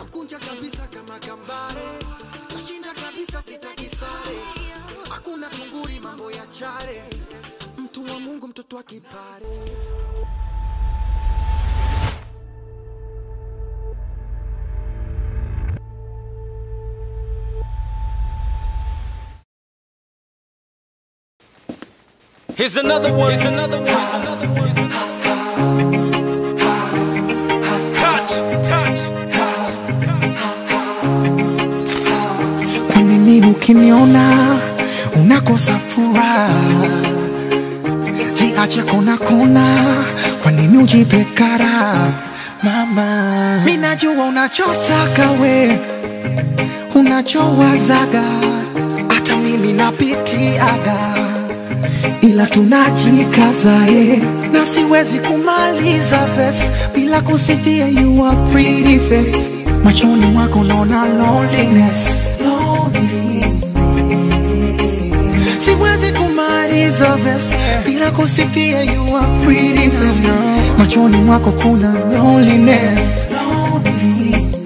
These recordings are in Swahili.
namkunja kabisa kama kambare, nashinda kabisa sitaki sare, hakuna tunguri mambo ya chare, mtu wa Mungu mtoto wa kipare. Here's another one. Here's another one. Here's another one. Touch, touch, touch, touch. Kwa nini ukiniona unakosa furaha? Ziache kona kona, kwa nini ujipe kara? Mama, mimi najua unachotaka we, unachowazaga, hata mimi napitiaga, ila tunajikaza na siwezi kumaliza verse bila kusifia you are pretty face. Machoni mwako naona loneliness, loneliness. Siwezi kumaliza verse bila kusifia you are pretty face. Machoni mwako kuna loneliness, loneliness.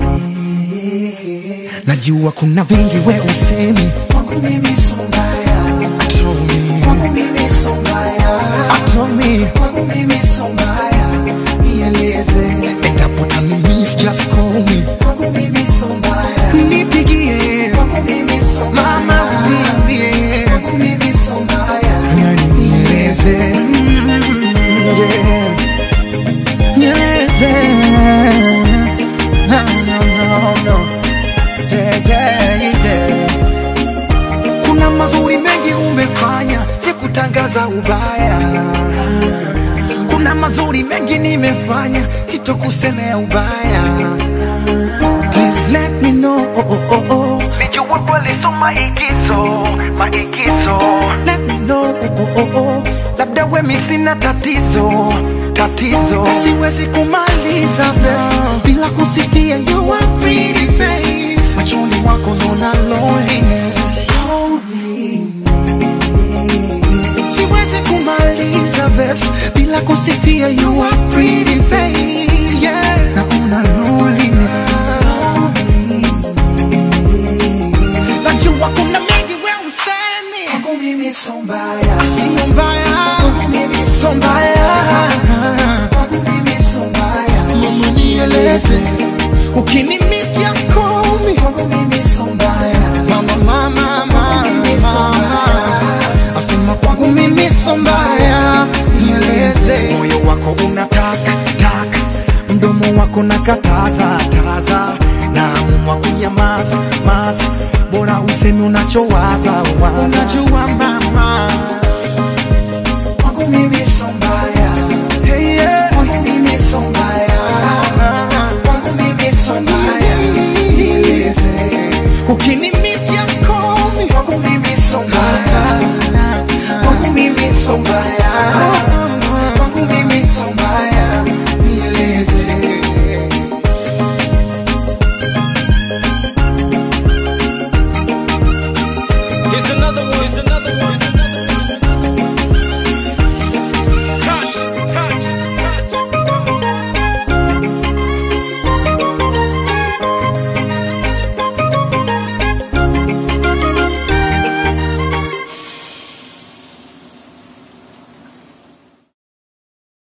Najua kuna vingi we usemi, kwangu mimi so mbaya. Kwangu mimi so mbaya, kwangu mimi so mbaya, nieleze. Endapo utanimiss just call me. Kwangu mimi so mbaya, nipigie. Kwangu mimi so mbaya, mama uniambie. Kwangu mimi so mbaya, nieleze. Yeah, nieleze. No, no, no, no. Yeah, yeah, yeah. Kuna mazuri mengi umefanya, sikutangaza ubaya. Kuna mazuri mengi nimefanya, sitokusemea ubaya. Please let me know, oh, oh, oh, oh. Nijua kweli so maigizo, maigizo. Let me know, oh, oh, oh, oh. Labda we mi sina tatizo, tatizo. Siwezi kumaliza verse bila kusifia you are pretty face. Machoni wako naona loneliness. Siwezi kumaliza verse bila kusifia you are pretty face. Yeah, na una loneliness. Najua kuna mengi we usemi, kwangu mimi so mbaya. Sio mbaya, kwangu mimi so mbaya. Kwangu mimi so mbaya, mama nieleze. Ukinimiss just call me. Kwangu mimi so mbaya, mama, mama, mama. Asema kwangu mimi so mbaya, nieleze. Moyo wako unataka, taka, mdomo wako nakataza, taza, na umwa kunyamaza, maza, bora usemi unachowaza, waza. Unajua mama, kwangu mimi